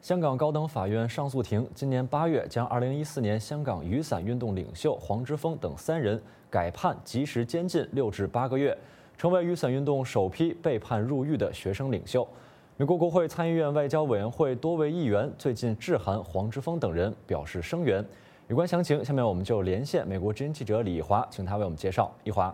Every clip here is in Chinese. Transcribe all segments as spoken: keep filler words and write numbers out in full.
香港高等法院上诉庭今年八月将二零一四年香港雨伞运动领袖黄之锋等三人改判即时监禁六至八个月，成为雨伞运动首批被判入狱的学生领袖。美国国会参议院外交委员会多位议员最近致函黄之锋等人，表示声援。有关详情，下面我们就连线美国之音记者李一华，请他为我们介绍。一华。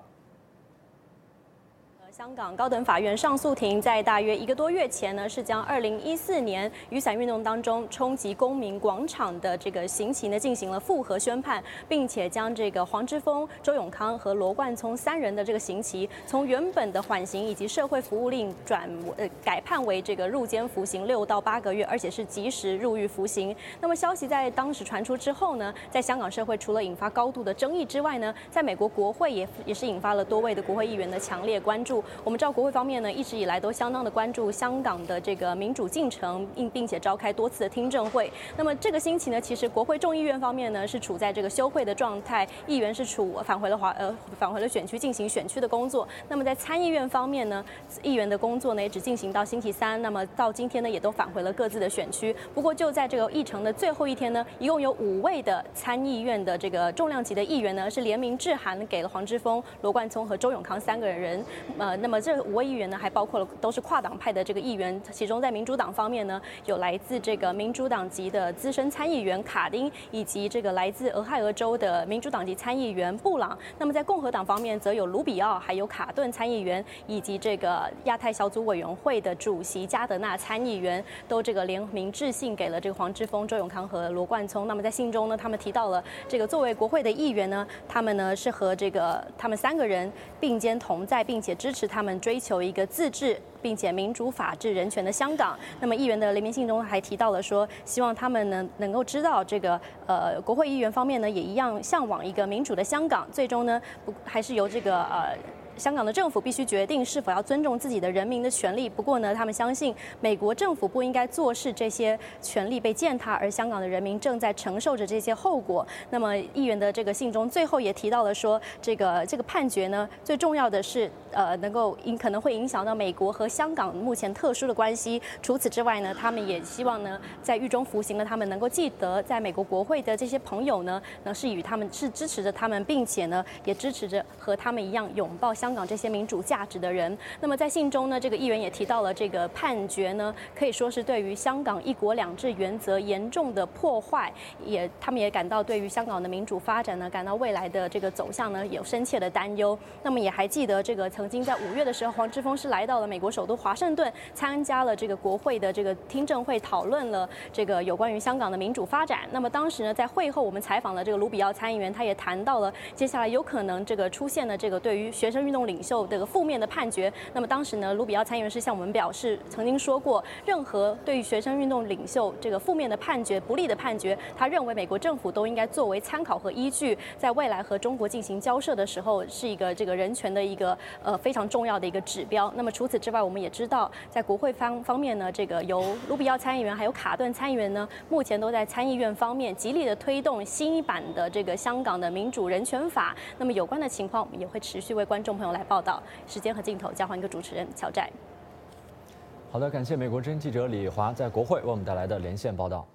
香港高等法院上诉庭在大约一个多月前呢，是将二零一四年雨伞运动当中冲击公民广场的这个刑期呢进行了复核宣判，并且将这个黄之锋、周永康和罗冠聪三人的这个刑期从原本的缓刑以及社会服务令转呃改判为这个入监服刑六到八个月，而且是即时入狱服刑。那么消息在当时传出之后呢，在香港社会除了引发高度的争议之外呢，在美国国会也也是引发了多位的国会议员的强烈关注。我们知道国会方面呢，一直以来都相当的关注香港的这个民主进程，并并且召开多次的听证会。那么这个星期呢，其实国会众议院方面呢是处在这个休会的状态，议员是处返回了华呃返回了选区进行选区的工作。那么在参议院方面呢，议员的工作呢也只进行到星期三，那么到今天呢也都返回了各自的选区。不过就在这个议程的最后一天呢，一共有五位的参议院的这个重量级的议员呢是联名致函给了黄之锋、罗冠聪和周永康三个人。呃，那么这五位议员呢，还包括了都是跨党派的这个议员，其中在民主党方面呢，有来自这个民主党籍的资深参议员卡丁，以及这个来自俄亥俄州的民主党籍参议员布朗。那么在共和党方面，则有卢比奥、还有卡顿参议员，以及这个亚太小组委员会的主席加德纳参议员，都这个联名致信给了这个黄之锋、周永康和罗冠聪。那么在信中呢，他们提到了这个作为国会的议员呢，他们呢是和这个他们三个人并肩同在，并且支持他们追求一个自治并且民主、法治、人权的香港。那么议员的联名信中还提到了说，希望他们能能够知道这个呃国会议员方面呢也一样向往一个民主的香港。最终呢，不还是由这个呃。香港的政府必须决定是否要尊重自己的人民的权利。不过呢，他们相信美国政府不应该坐视这些权利被践踏，而香港的人民正在承受着这些后果。那么议员的这个信中最后也提到了说，这个这个判决呢，最重要的是呃能够影可能会影响到美国和香港目前特殊的关系。除此之外呢，他们也希望呢在狱中服刑的他们能够记得，在美国国会的这些朋友呢，呢是与他们是支持着他们，并且呢也支持着和他们一样拥抱香港这些民主价值的人。那么在信中呢，这个议员也提到了这个判决呢，可以说是对于香港一国两制原则严重的破坏，也他们也感到对于香港的民主发展呢，感到未来的这个走向呢有深切的担忧。那么也还记得这个曾经在五月的时候，黄之锋是来到了美国首都华盛顿，参加了这个国会的这个听证会，讨论了这个有关于香港的民主发展。那么当时呢，在会后我们采访了这个卢比奥参议员，他也谈到了接下来有可能这个出现的这个对于学生运动领袖这个负面的判决。那么当时呢，卢比奥参议员是向我们表示，曾经说过，任何对于学生运动领袖这个负面的判决、不利的判决，他认为美国政府都应该作为参考和依据，在未来和中国进行交涉的时候，是一个这个人权的一个呃非常重要的一个指标。那么除此之外，我们也知道，在国会方方面呢，这个由卢比奥参议员还有卡顿参议员呢，目前都在参议院方面极力的推动新一版的这个香港的民主人权法。那么有关的情况，我们也会持续为观众朋友来报道。时间和镜头交还给主持人乔寨。 好的，感谢美国之音记者李华在国会为我们带来的连线报道。